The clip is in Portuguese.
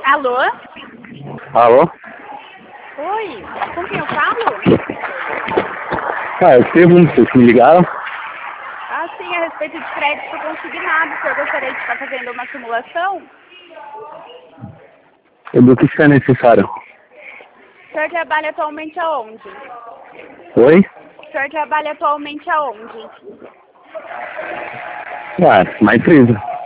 Alô? Alô? Oi, com quem eu falo? Eu pergunto, vocês me ligaram? Ah, sim, a respeito de crédito consignado. O senhor gostaria de estar fazendo uma simulação? Do que é necessário? O senhor trabalha atualmente aonde? Oi? O senhor trabalha atualmente aonde? Na empresa.